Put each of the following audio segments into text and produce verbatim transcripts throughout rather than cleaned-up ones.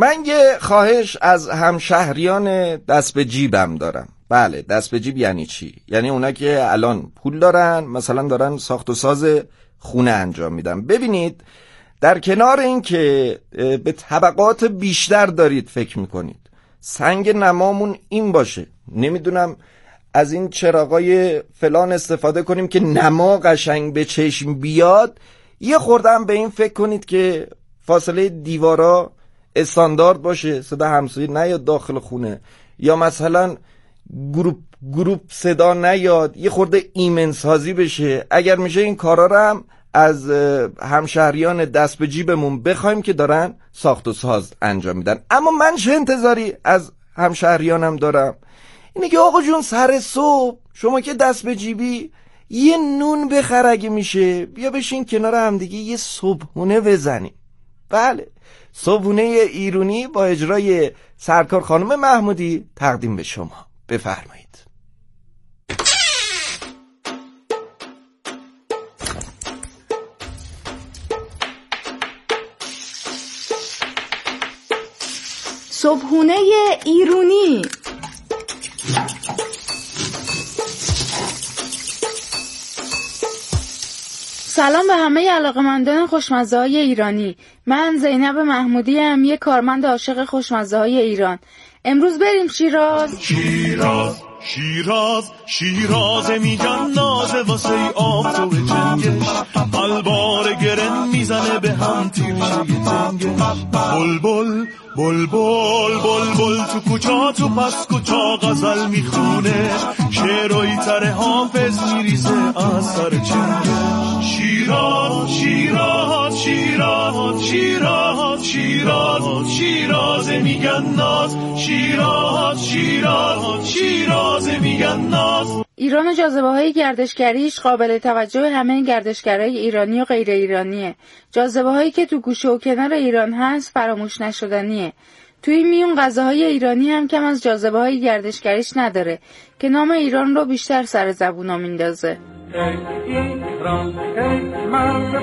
من یه خواهش از همشهریان دست به جیبم دارم. بله، دست به جیب یعنی چی؟ یعنی اونا که الان پول دارن، مثلا دارن ساخت و ساز خونه انجام میدن. ببینید، در کنار این که به طبقات بیشتر دارید فکر میکنید، سنگ نمامون این باشه، نمیدونم از این چراغای فلان استفاده کنیم که نما قشنگ به چشم بیاد. یه خوردم به این فکر کنید که فاصله دیوارا استاندارد باشه، صدا همسایه نیاد داخل خونه، یا مثلا گروپ گروپ صدا نیاد، یه خورده ایمن سازی بشه. اگر میشه این کارا رو هم از همشهریان دست به جیبمون بخوایم که دارن ساخت و ساز انجام میدن. اما من چه انتظاری از همشهریانم دارم؟ اینه که آقا جون سر صبح شما که دست به جیبی یه نون بخر اگه میشه، بیا بشین کنار هم دیگه یه صبحونه بزنیم. بله، صبحونه ایرانی با اجرای سرکار خانم محمودی تقدیم به شما. بفرمایید. صبحونه ایرانی. سلام به همه علاقه‌مندان خوشمزه‌های ایرانی. من زینب محمودی ام، یک کارمند عاشق خوشمزه‌های ایران. امروز بریم شیراز. شیراز شیراز شیراز میگن نازه واسه آب تو جنگش، البار گرن میزنه به هم تیرشه تنگش. بل بل بل بل بل بل تو کوچا تو پس کوچا غزل میخونه، شعرهای تر حافظ میریزه از سر چنگش. شیراز شیراز شیراز شیراز شیراز شیراز میگن ناز، شیراز شیراز شیراز میگن ناز. ایران و جاذبه‌های گردشگریش قابل توجه همه گردشگرای ایرانی و غیر ایرانیه. جاذبه‌هایی که تو گوشه و کنار ایران هست فراموش نشدنیه. توی میون غذاهای ایرانی هم کم از جاذبه‌های گردشگریش نداره که نام ایران رو بیشتر سر زبونا میندازه. ای ایران ای مرد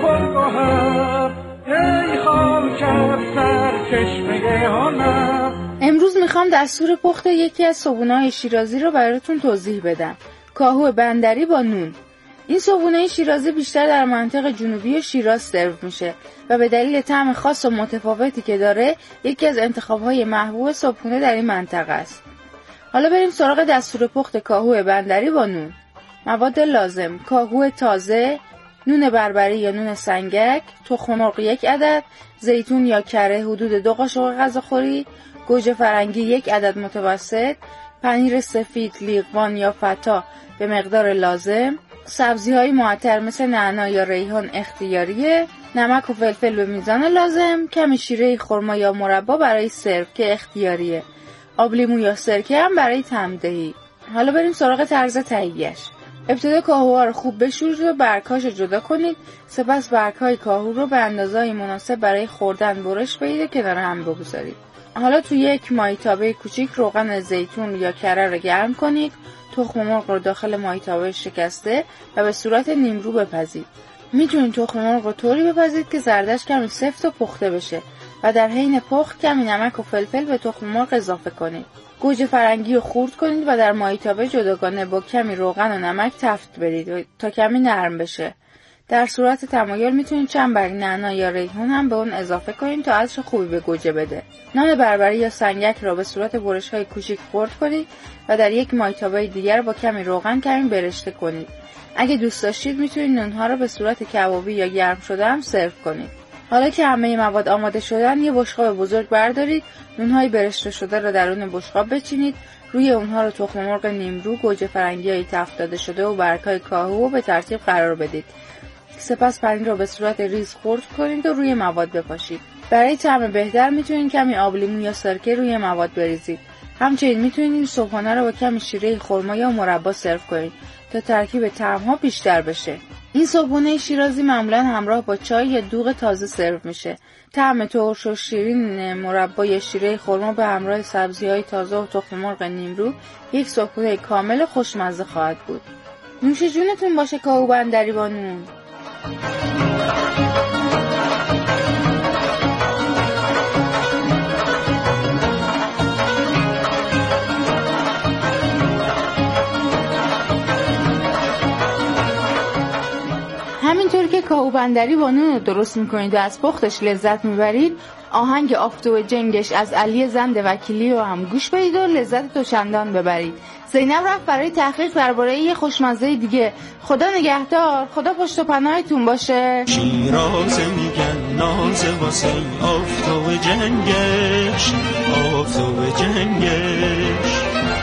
بلگاه، ای خاک سر چشمه هنر. امروز میخوام دستور پخت یکی از صبحونه‌های شیرازی رو براتون توضیح بدم. کاهو بندری با نون. این صبحونه شیرازی بیشتر در منطقه جنوبی شیراز سرو میشه و به دلیل طعم خاص و متفاوتی که داره یکی از انتخاب‌های محبوب صبحونه در این منطقه است. حالا بریم سراغ دستور پخت کاهو بندری با نون. مواد لازم: کاهو تازه، نون بربری یا نون سنگک، تخم مرغ یک عدد، زیتون یا کره حدود دو قاشق غذاخوری، گوجه فرنگی یک عدد متوسط، پنیر سفید، لیقوان یا فتا به مقدار لازم، سبزی‌های معطر مثل نعنا یا ریحان اختیاریه، نمک و فلفل به میزان لازم، کمی شیره خرما یا مربا برای سرو که اختیاریه، آب لیمو یا سرکه هم برای طعم‌دهی. حالا بریم سراغ طرز تهیه‌اش. ابتدا کاهوها رو خوب بشورید و برگ‌هاش رو جدا کنید. سپس برگ‌های کاهو رو به اندازه‌ای مناسب برای خوردن برش بدید و کنار هم بگذارید. حالا تو یک مایتابه کوچیک روغن زیتون یا کره رو گرم کنید. تخم مرغ رو داخل مایتابه شکسته و به صورت نیمرو بپزید. میتونید تخم مرغ رو طوری بپزید که زردش کمی سفت و پخته بشه و در حین پخت کمی نمک و فلفل به تخم مرغ اضافه کنید. گوجه فرنگی رو خورد کنید و در مایتابه جداگانه با کمی روغن و نمک تفت بدید تا کمی نرم بشه. در صورت تمایل میتونید چند برگ نعنا یا ریحان هم به اون اضافه کنید تا عطر خوبی به گوجه بده. نان بربری یا سنگک را به صورت برش‌های کوچیک خرد کنید و در یک مایتابه دیگر با کمی روغن کمی برشته کنید. اگه دوست داشتید میتونید نونها را به صورت کبابی یا گرم شده هم سرو کنید. حالا که همه مواد آماده شدن، یه بشقاب بزرگ بردارید، نونهای برشته شده را در اون بشقاب بچینید، روی اونها رو تخم مرغ نیمرو، گوجه فرنگی‌های تفت داده شده و برگ‌های کاهو به ترتیب قرار بدید. سپس پنیر را به صورت ریز خرد کنید و روی مواد بپاشید. برای طعم بهتر میتونید کمی آب لیمو یا سرکه روی مواد بریزید. همچنین میتونید این صبحانه را با کمی شیره خرما یا مربا سرو کنید تا ترکیب طعم‌ها بیشتر بشه. این صبحونه شیرازی معمولا همراه با چای یا دوغ تازه سرو میشه. طعم ترش و شیرین مربا یا شیره خرما به همراه سبزی‌های تازه و تخم مرغ نیمرو یک صبحونه کامل خوشمزه خواهد بود. نوش جونتون باشه کاهو بندری با نون. کاهو بندری با نون رو درست میکنید و از پختش لذت میبرید، آهنگ آفتاب جنگش از علی زند وکیلی رو هم گوش بدید و لذت دوچندان ببرید. زینب رفت برای تحقیق درباره یه خوشمزه دیگه. خدا نگهدار، خدا پشت و پناهتون باشه. شیراز میگن ناز واسه آفتاب جنگش، آفتاب جنگش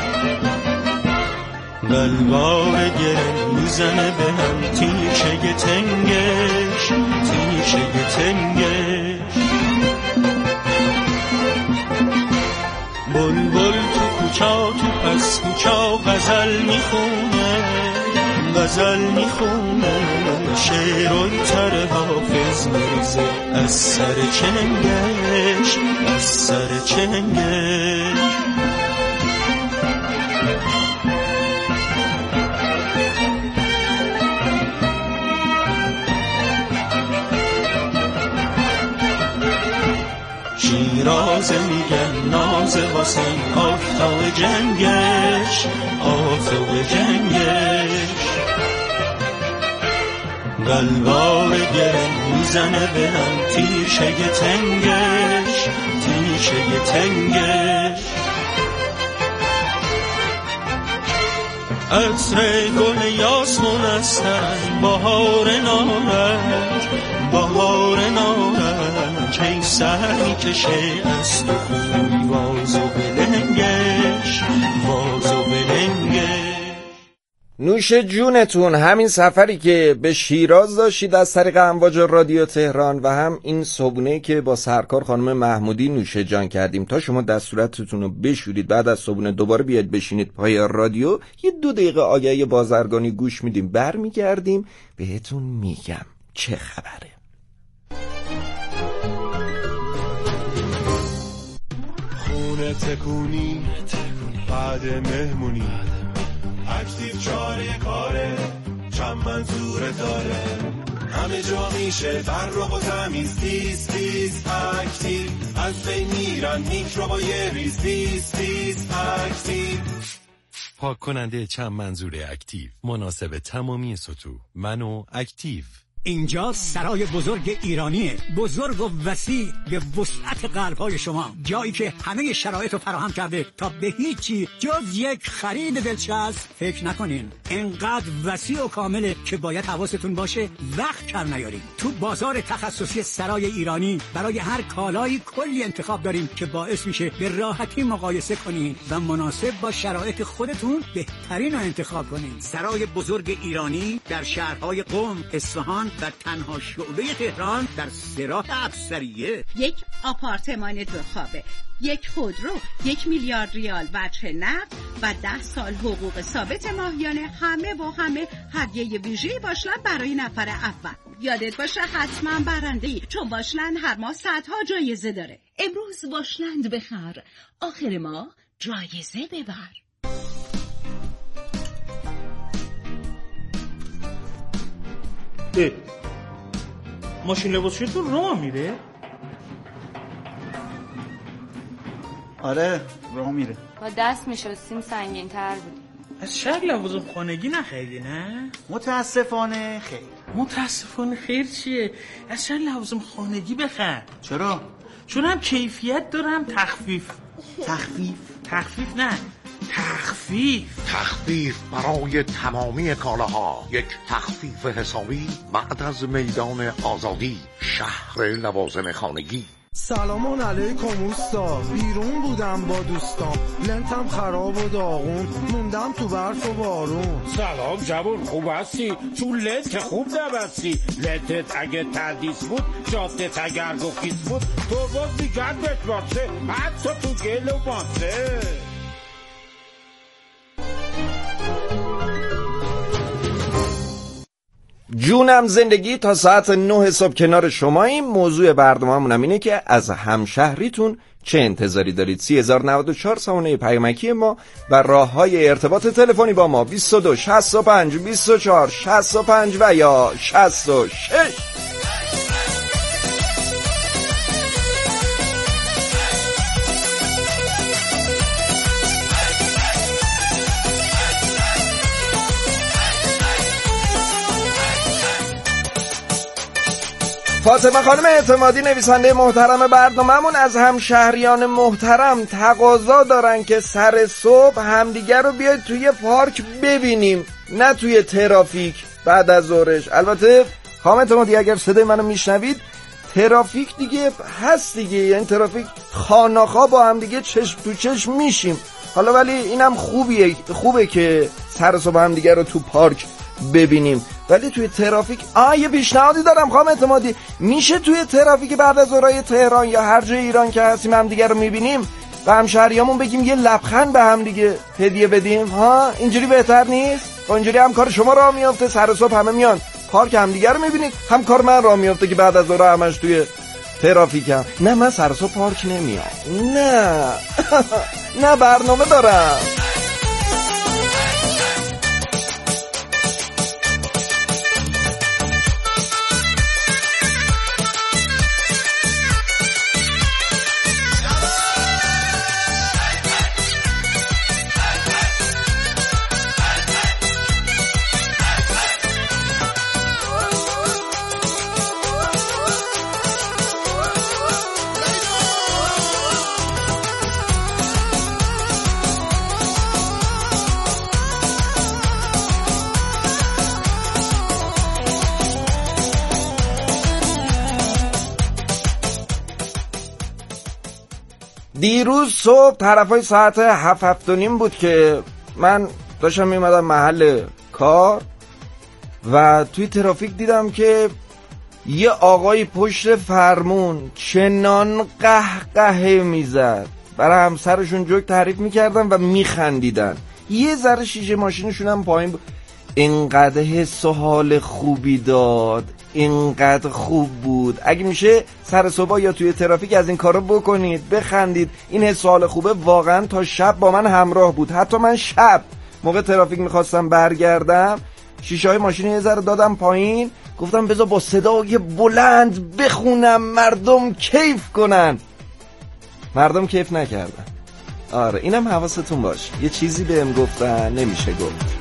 دلوار گره میزنه به هم تیشه تنگش، تیشه تنگش بلبل تو کوچا تو پس کوچا غزل میخونه، غزل میخونه شعر تر حافظ میریزه از سر چنگش، از سر چنگش شیراز میگن ناز واسه آفتاب جنگش، آفتاب جنگش قلبار گره میزنه به هم تیشه تنگش، تیشه تنگش عطر گل یاسمون از تن بهار نارنج، بهار نارنج ای سر میکشه از تو خوی واز و بلنگش، واز و بلنگش. نوش جونتون. همین سفری که به شیراز داشتید از طریق امواج رادیو تهران و هم این صبحونه که با سرکار خانم محمودی نوش جان کردیم. تا شما دستورتتون رو بشورید بعد از صبحونه دوباره بیاید بشینید پای رادیو، یه دو دقیقه آگهی بازرگانی گوش میدیم، برمیگردیم بهتون میگم چه خبره. خونه تکونی بعد مهمونی، اکتیو چاره کاره چند منظوره داره، همه جا میشه فرق و تمیز، تیز تیز اکتیو از بین میرن میکروبای ریز، تیز تیز اکتیو. پاک کننده چند منظوره اکتیو مناسب تمامی سطوح. منو اکتیو. اینجا سرای بزرگ ایرانیه، بزرگ و وسیع به وسعت قلب‌های شما، جایی که همه شرایط رو فراهم کرده تا به هیچی جز یک خرید دلچسب فکر نکنین. انقدر وسیع و کامله که باید حواستون باشه وقت کم نیارین. تو بازار تخصصی سرای ایرانی برای هر کالایی کلی انتخاب داریم که باعث میشه به راحتی مقایسه کنین و مناسب با شرایط خودتون بهترین رو انتخاب کنین. سرای بزرگ ایرانی در شهرهای قم، اصفهان و تنها شعبه تهران در سراح افسریه. یک آپارتمان دو خوابه، یک خودرو، یک میلیارد ریال وجه نقد و ده سال حقوق ثابت ماهیانه، همه با همه هدیه ویژه‌ای باشلند برای نفر اول. یادت باشه حتما برنده‌ای، چون باشلند هر ماه صدها جایزه داره. امروز باشلند بخر، آخر ماه جایزه ببر. ماشین لباسشویتون راه میره؟ آره راه میره. با دست میشستیم سنگین تر بود. از شهر لوازم خانگی نخریدی نه؟ متاسفانه خیر. متاسفانه خیر چیه؟ از شهر لوازم خانگی بخر. چرا؟ چون هم کیفیت داره هم تخفیف. تخفیف؟ تخفیف نه، تخفیف. تخفیف برای تمامی کالاها، یک تخفیف حسابی بعد از میدان آزادی، شهر لوازم خانگی. سلام علیکم اوستا، بیرون بودم با دوستام، لنتم خراب و داغون، موندم تو برف و بارون. سلام جوون، خوب هستی؟ چون لنت که خوب نبستی، لنتت اگه تردیس بود، جادت اگر گفیس بود، تو باز میگرد بشباسه، حتی تو گل و باسه. جونم زندگی تا ساعت نه صبح کنار شماییم. موضوع برنامه‌مون هم اینه که از همشهریتون چه انتظاری دارید. سی هزار و نود و چهار سامانه پیامکی ما و راه‌های ارتباط تلفنی با ما بیست و دو شصت و پنج بیست و چهار شصت و پنج و یا شصت و شش. فاطمه خانم اعتمادی نویسنده محترم برنامه‌مون از همشهریان محترم تقاضا دارن که سر صبح همدیگر رو بیاید توی پارک ببینیم، نه توی ترافیک بعد از ظهرش. البته خانم اعتمادی اگر صدای منو میشنوید، ترافیک دیگه هست دیگه، یعنی ترافیک خاناخا با هم دیگه چشم تو چشم میشیم. حالا ولی اینم خوبیه خوبه که سر صبح هم دیگه رو تو پارک ببینیم، ولی توی ترافیک آه یه پیشنهادی دارم خانم اعتمادی، میشه توی ترافیک بعد از ظهرای تهران یا هر جای ایران که هستیم هم دیگه رو میبینیم و همشهریامون بگیم یه لبخند به هم دیگه هدیه بدیم؟ ها اینجوری بهتر نیست؟ با اینجوری هم کار شما راه میافته، سر صبح همه میان پارک هم دیگه رو میبینید، هم کار من راه میافته که بعد از ظهر همش توی ترافیکم. نه من سر صبح پارک نمیام، نه نه برنامه دارم. دیروز صبح طرفای ساعت هفت هفت و نیم بود که من داشتم میمدم محل کار و توی ترافیک دیدم که یه آقای پشت فرمون چنان قهقهه میزد، برای همسرشون جوک تعریف میکردن و میخندیدن، یه ذره شیشه ماشینشون هم پایین بود. اینقدر حس و حال خوبی داد، اینقدر خوب بود. اگه میشه سر صبح یا توی ترافیک از این کارو بکنید، بخندید. این حس و حال خوبه واقعا تا شب با من همراه بود. حتی من شب موقع ترافیک میخواستم برگردم، شیشه های ماشین یه ذره دادم پایین، گفتم بذار با صدای بلند بخونم مردم کیف کنن. مردم کیف نکردن. آره اینم حواستون باشه، یه چیزی بهم گفتن نمیشه گفت.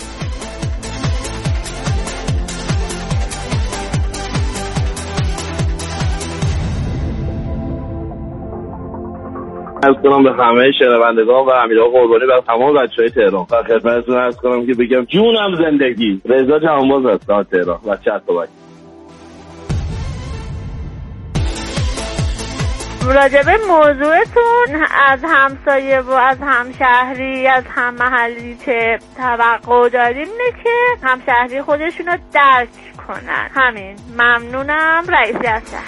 عرض کنم به همه شنوندگان و امیرآقا قربانی و تمام بچهای تهران و خدمتتون عرض کنم که بگم جونم زندگی. رضا جهانباز هستم از تهران، بچه اتابک. راجب موضوعتون از همسایه و از همشهری از هم محلی چه توقع داریم اینه که همشهری خودشون رو درک کنن. همین. ممنونم. رئیسی از شهر.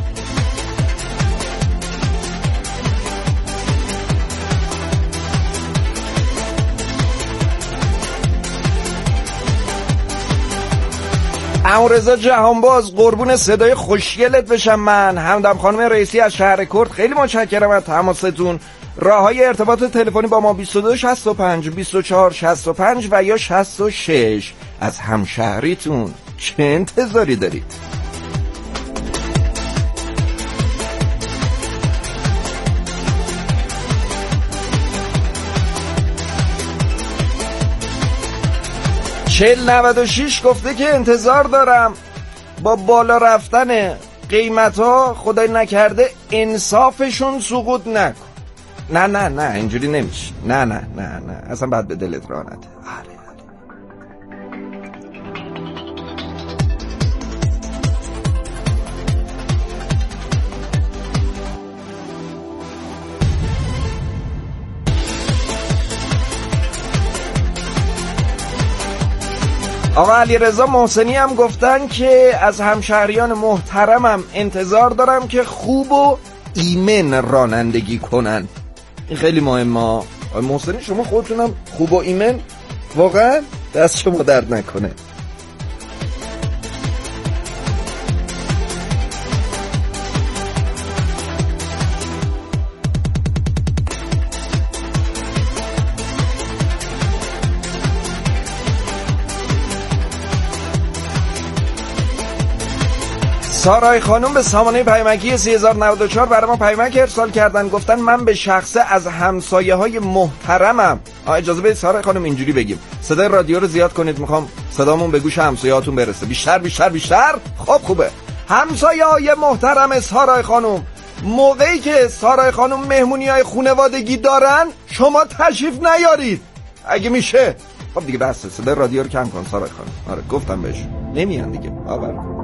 عمو رضا جهانباز قربون صدای خوشگلت بشم من. همدم خانم رئیسی از شهر کرد، خیلی متشکرم از تماستون. راههای ارتباط تلفنی با ما بیست و دو شصت و پنج بیست و چهار شصت و پنج و یا شصت و شش. از همشهریتون چه انتظاری دارید؟ چهل نود و شش گفته که انتظار دارم با بالا رفتن قیمت ها خدای نکرده انصافشون سقوط نکن. نه نه نه اینجوری نمیشه. نه نه نه نه اصلا بعد به دلت راه نده. آره آقا علی رضا محسنی هم گفتن که از همشهریان محترمم انتظار دارم که خوب و ایمن رانندگی کنن. این خیلی مهمه. آقا محسنی شما خودتونم خوب و ایمن، واقعا دست شما درد نکنه. سارای خانم به سامانه پیامکی سه هزار و نود و چهار برای ما پیامک ارسال کردن، گفتن من به شخصه از همسایه های محترمم. اجازه بدید سارای خانم اینجوری بگیم، صدای رادیو رو زیاد کنید، میخوام صدامون به گوش همسایه‌هاتون برسه. بیشتر بیشتر بیشتر. خب خوبه. همسایه‌های محترم سارای خانم، موقعی که سارای خانم مهمونی‌های خانوادگی دارن شما تشریف نیارید اگه میشه. خب دیگه بس، صدای رادیو رو کم کن سارای خانم. آره گفتم بهش نمیان دیگه. باور کن.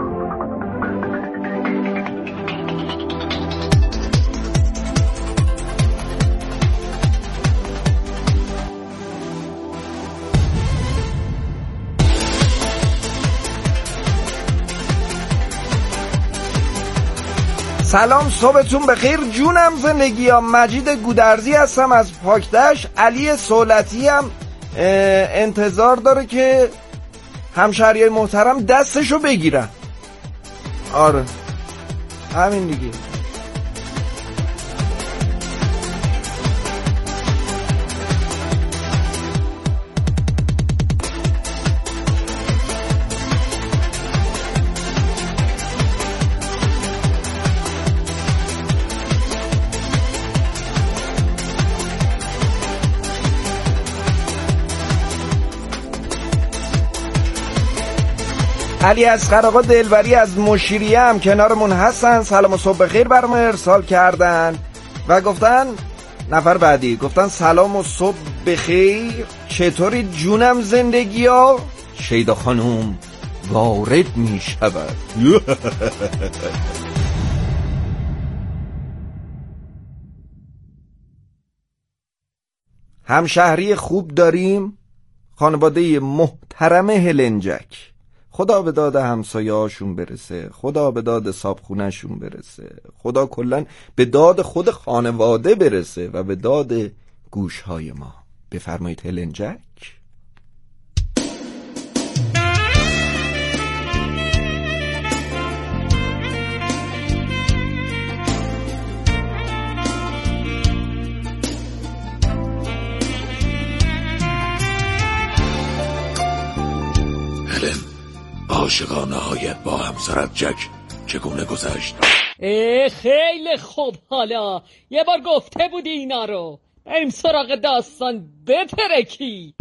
سلام، صبحتون بخیر جونم زندگی ها. مجید گودرزی هستم از پاکدشت. علی سولتی هم انتظار داره که همشهریای محترم دستشو بگیرن. آره همین دیگه. علی اصغر آقا دلبری از مشیریه هم کنارمون هستن. سلام و صبح بخیر برام ارسال کردن و گفتن نفر بعدی گفتن سلام و صبح بخیر، چطوری جونم زندگی ها؟ شیدا خانوم وارد می شود. همشهری خوب داریم، خانواده محترم هلنجک. خدا به داد همسایه هاشون برسه، خدا به داد صابخونه شون برسه، خدا کلن به داد خود خانواده برسه و به داد گوش های ما. بفرمایید هلنجک. عاشقانه هایت با همسرت جک چگونه گذشت؟ خیلی خوب. حالا یه بار گفته بودی اینا رو. بریم سراغ داستان. بترکی.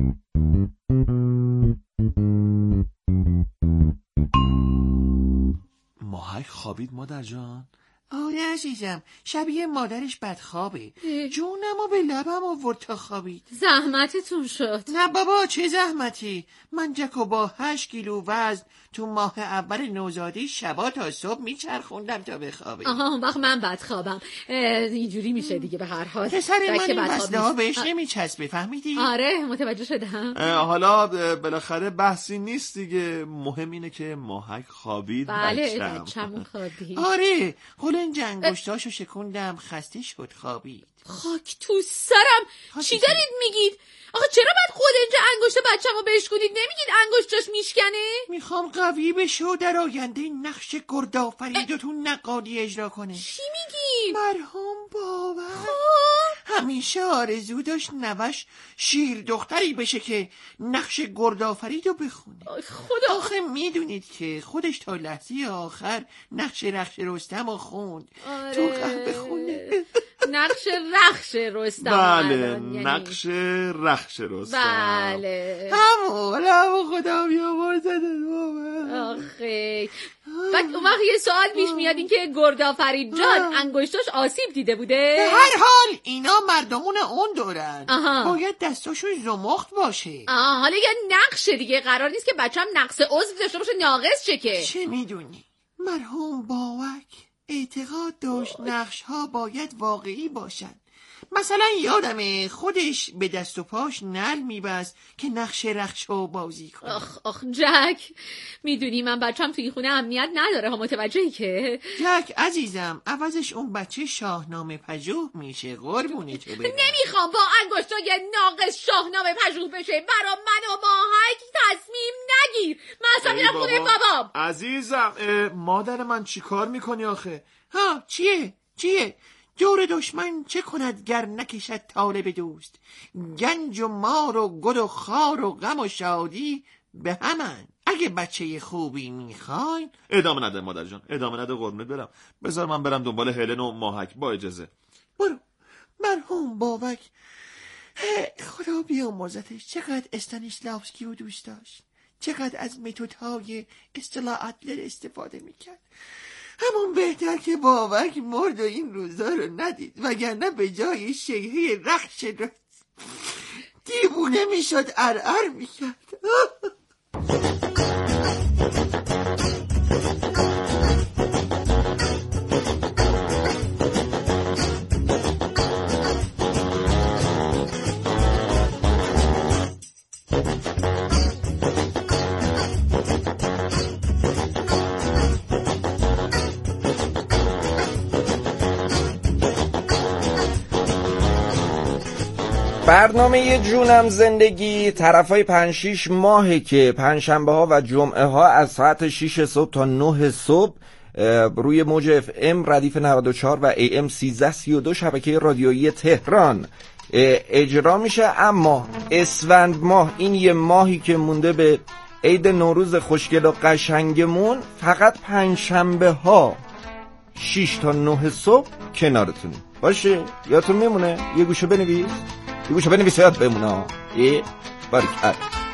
ماهک خوابید مادر جان؟ آره عزیزم، شبیه مادرش بدخوابه. جونمو به لبم آورد تا خوابید. زحمتتون شد. نه بابا چه زحمتی. من جکو با هشت کیلو وزن تو ماه اول نوزادی شبا تا صبح میچرخوندم تا بخوابه. آها اون وقت من بدخوابم. اینجوری میشه دیگه. به هر حال پسر من این وزنه ها بهش نمیچسبه، فهمیدی؟ آره متوجه شدم. حالا بالاخره بحثی نیست دیگه، مهم اینه که ماهک خوابید. بله بچه‌مون خوابید. آره قلنج انگشتاشو شکوندم خسته شد خوابید. خاک تو سرم. چی دارید میگید؟ آخه چرا باید قلنج انگشت بچه‌مو بشکونید؟ نمیگید انگشتاش میشکنه؟ میخوام قوی بشه و در آینده نقش گردآفرید و تو نقالی اجرا کنه. چی میگی؟ مرحوم بابا همیشه آرزو داشت نوش شیر دختری بشه که نقش گردآفرید رو بخونه. خدا آخه میدونید که خودش تا لحظه آخر نقش رخش رستم رو خوند. آره. تو قهوه خونه نقش رخش رستم. بله یعنی... نقش رخش رستم. بله همون همون خدا بیامرزد بابا. آخه بعد اون وقت یه سوال پیش میاد این که گردآفرید جان انگشتاش آسیب دیده بوده؟ به هر حال اینا مردمون اون دورن. آها. باید دستاشون زمخت باشه. آها حالا یه نقش دیگه. قرار نیست که بچه‌م نقص عضو داشته باشه ناقص چه که. چه میدونی؟ مرحوم باوک اعتقاد داشت نقش ها باید واقعی باشن. مثلا یادمه خودش به دست و پاش نل میبست که نقش رخشو بازی کنه. آخ آخ جک، میدونی من بچم توی خونه امنیت نداره ها، متوجهی که؟ جک عزیزم عوضش اون بچه شاهنامه پژوه میشه. قربونه تو برم. نمیخوام با انگشتای ناقص شاهنامه پژوه بشه. برا من و ماهک تصمیم نگیر. من اصلا میرم خونه بابام. عزیزم مادر من چی کار میکنی آخه؟ ها چیه؟ چیه؟ جور دشمن چه کند گر نکشد طالب دوست. گنج و مار و گل و خار و غم و شادی به همن. اگه بچه خوبی میخواین ادامه نده مادر جان، ادامه نده قربونت برم. بذار من برم دنبال هلن و ماهک با اجازه. برو. مرحوم بابک خدا بیامرزتش چقدر استانیسلاوسکی رو دوست داشت. چقدر از متدهای اصطلاح ادلر استفاده میکرد. همون بهتر که بابک مرد و این روزا رو ندید، وگرنه به جای شیهه رخش رو دیوونه میشد، ارعر میکرد. برنامه جونم زندگی طرفای پنج شیش ماهه که پنجشنبه ها و جمعه ها از ساعت شش صبح تا نه صبح روی موج اف ام ردیف نود و چهار و ای ام سیزده سی و دو شبکه رادیویی تهران اجرا میشه. اما اسفند ماه، این یه ماهی که مونده به عید نوروز خوشگل و قشنگمون، فقط پنجشنبه ها شش تا نه صبح کنارتونیم. باشه یادتون میمونه؟ یه گوشه بنویس، یه گوشه بنویس یاد بمونه. ای بارکالله.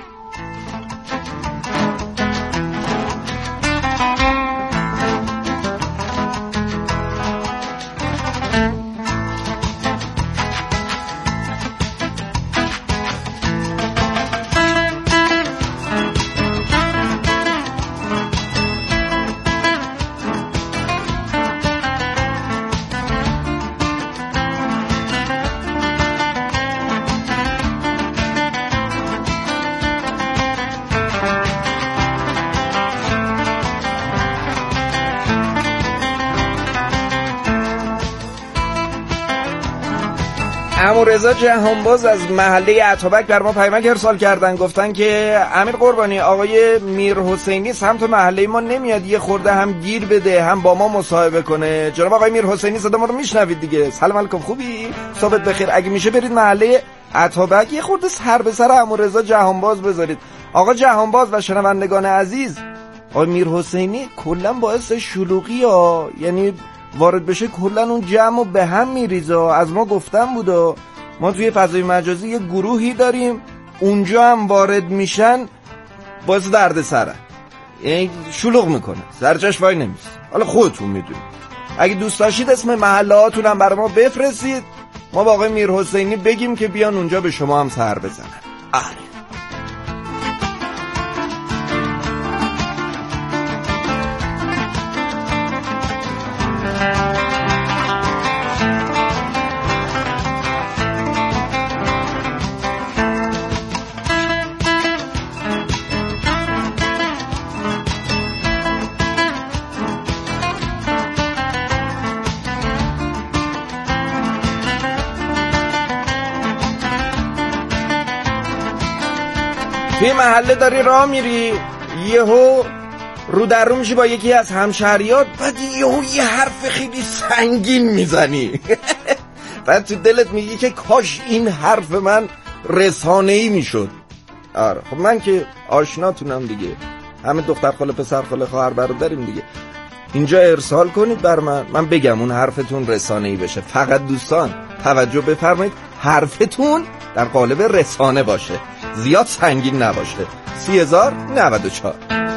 عمو رضا جهانباز از محله اتابک بر ما پیامک ارسال کردن، گفتن که امیر قربانی آقای میر حسینی سمت محله ما نمیاد، یه خورده هم گیر بده هم با ما مصاحبه کنه. جناب آقای میر حسینی صدا ما رو میشنوید دیگه؟ سلام علیکم، خوبی؟ صحبت بخیر. اگه میشه برید محله اتابک یه خورده سر به سر عمو رضا جهانباز بذارید. آقا جهانباز و شنوندگان عزیز، آقای میر حسینی کلا باعث شلوغی ها، یعنی وارد بشه کلا اون جمعو به هم میریزه. از ما گفتن بوده، ما توی فضای مجازی یه گروهی داریم، اونجا هم وارد میشن باعث درد سره، یعنی شلوغ میکنه، سرجاش وای نمیشه. حالا خودتون میدونید. اگه دوست داشتید اسم محله هاتون هم برای ما بفرستید، ما با آقای میر حسینی بگیم که بیان اونجا به شما هم سر بزنن. آره توی محله داری راه میری، یهو رو در رو میشی با یکی از همشهریات، بعد یهو یه حرف خیلی سنگین میزنی. بعد تو دلت میگی که کاش این حرف من رسانه‌ای میشد. آره خب من که آشناتونم دیگه، همه دختر خاله پسر خاله خواهر برادریم دیگه. اینجا ارسال کنید بر من، من بگم اون حرفتون رسانه‌ای بشه. فقط دوستان توجه بفرمایید، حرفتون در قالب رسانه باشه، زیاد سنگین نباشه. سی هزار نود و چهار.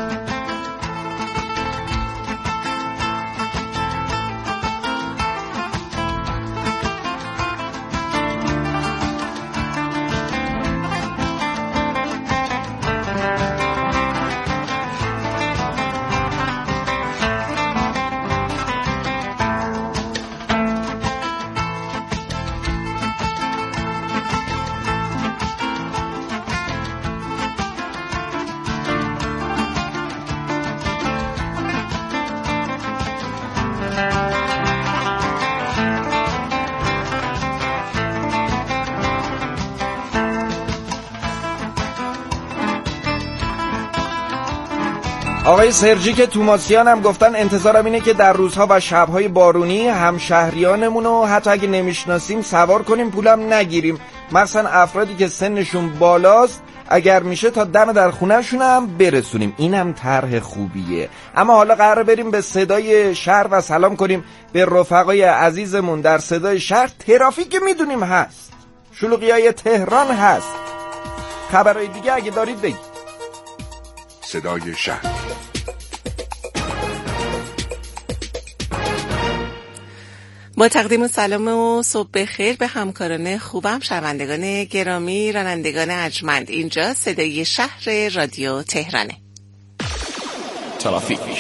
آقای سرجیک توماسیان هم گفتن انتظارم اینه که در روزها و شبهای بارونی همشهریانمون رو حتی اگه نمیشناسیم سوار کنیم، پولم نگیریم، مثلا افرادی که سنشون بالاست اگر میشه تا دم در خونهشون هم برسونیم. اینم طرح خوبیه. اما حالا قراره بریم به صدای شهر و سلام کنیم به رفقای عزیزمون در صدای شهر. ترافیک میدونیم هست، شلوغیای تهران هست، خبرهای دیگه اگه دارید بگید. صدای شهر. با تقدیم سلام و صبح بخیر به همکاران خوبم، شنوندگان گرامی، رانندگان ارجمند. اینجا صدای شهر رادیو تهرانه. ترافیک.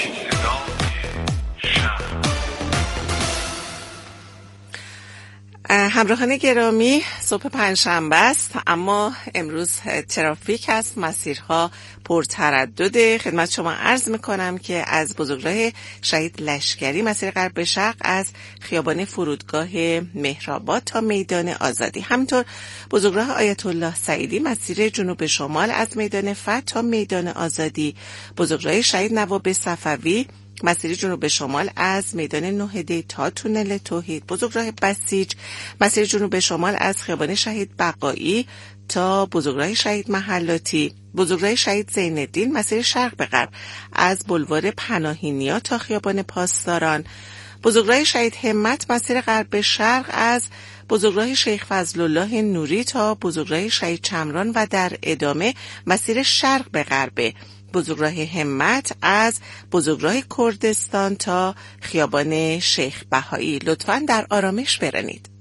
همراهان گرامی، صبح پنجشنبه است اما امروز ترافیک است، مسیرها پرتردده. خدمت شما عرض میکنم که از بزرگراه شهید لشکری مسیر غرب به شرق از خیابان فرودگاه مهرآباد تا میدان آزادی، همینطور بزرگراه آیت الله سعیدی مسیر جنوب شمال از میدان فتح تا میدان آزادی، بزرگراه شهید نواب صفوی مسیر جنوب شمال از میدان نهده تا تونل توحید، بزرگراه بسیج مسیر جنوب شمال از خیابان شهید بقایی تا بزرگراه شهید محلاتی، بزرگراه شهید زین‌الدین مسیر شرق به غرب از بلوار پناهینیا تا خیابان پاسداران، بزرگراه شهید همت مسیر غرب به شرق از بزرگراه شیخ فضلالله نوری تا بزرگراه شهید چمران و در ادامه مسیر شرق به غرب، بزرگراه همت از بزرگراه کردستان تا خیابان شیخ بهایی. لطفاً در آرامش برانید.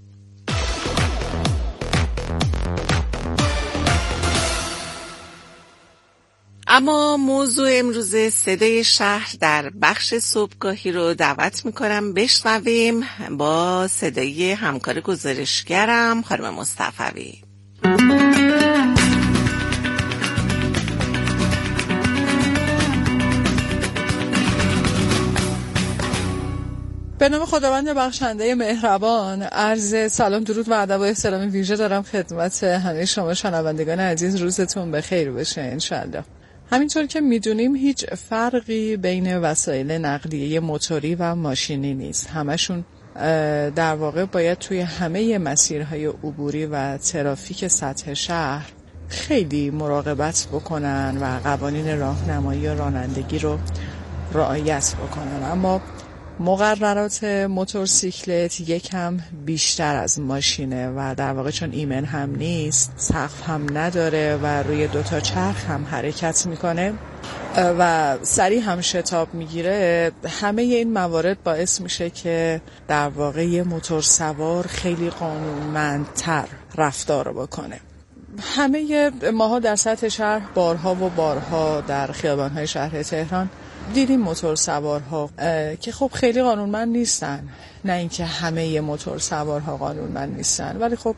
اما موضوع امروز صدای شهر در بخش صبحگاهی رو دعوت میکنم بشنویم با صدای همکار گزارشگرم خانم مصطفی. به نام خداوند بخشنده مهربان، عرض سلام، درود و ادب و احترام ویژه دارم خدمت همه شما شنوندگان عزیز. روزتون بخیر بشه انشالله. همینطور که میدونیم هیچ فرقی بین وسایل نقلیه موتوری و ماشینی نیست. همشون در واقع باید توی همه مسیرهای عبوری و ترافیک سطح شهر خیلی مراقبت بکنن و قوانین راهنمایی و رانندگی رو رعایت بکنن. اما مقررات موتورسیکلت یکم بیشتر از ماشینه و در واقع چون ایمن هم نیست، سقف هم نداره و روی دوتا چرخ هم حرکت میکنه و سریع هم شتاب میگیره، همه این موارد باعث میشه که در واقع یه موتور سوار خیلی قانونمندتر رفتار بکنه. همه ماها در سطح شهر بارها و بارها در خیابان‌های شهر تهران دیدیم موتور سوارها که خب خیلی قانونمند نیستن، نه اینکه همه موتور سوارها قانونمند نیستن، ولی خب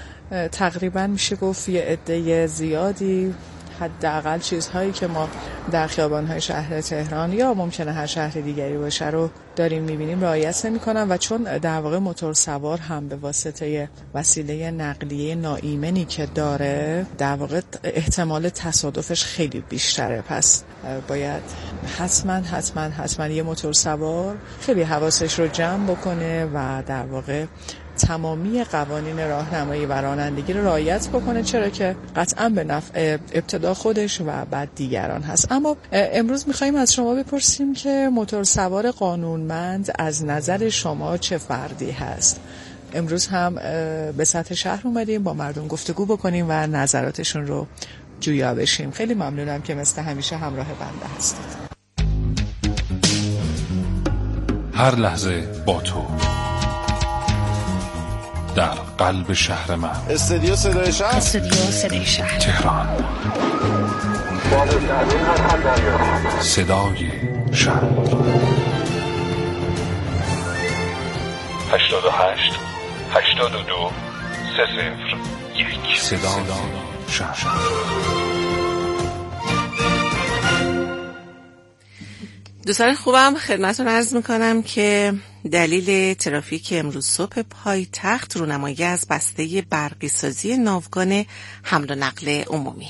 تقریبا میشه گفت یه عده زیادی حداقل چیزهایی که ما در خیابان‌های شهر تهران یا ممکنه هر شهر دیگری باشه رو داریم می‌بینیم رعایت نمی‌کنن و چون در واقع موتور سوار هم به واسطه وسیله نقلیه ناایمنی که داره در واقع احتمال تصادفش خیلی بیشتره، پس باید حتما حتما حتما یه موتور سوار خیلی حواسش رو جمع بکنه و در واقع تمامی قوانین راهنمایی و رانندگی رو رعایت بکنه، چرا که قطعا به نفع ابتدا خودش و بعد دیگران هست. اما امروز می‌خوایم از شما بپرسیم که موتور سوار قانونمند از نظر شما چه فردی هست؟ امروز هم به سطح شهر اومدیم با مردم گفتگو بکنیم و نظراتشون رو جویا بشیم. خیلی ممنونم که مثل همیشه همراه بنده هستید. هر لحظه با تو در قلب شهر من، استودیو صدای شهر، استودیو صدای شهر تهران، صدای شهر. هشتاد و هشت هشتاد و دو سه صفر یک صدای شهر. دوستان خوبم، خدمتتون عرض میکنم که دلیل ترافیک امروز صبح پایتخت رونمایی از بسته برقی سازی ناوگان حمل و نقل عمومی.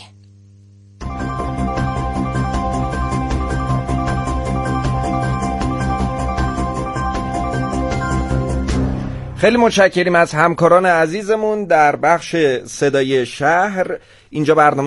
خیلی متشکریم از همکاران عزیزمون در بخش صدای شهر. اینجا برنامه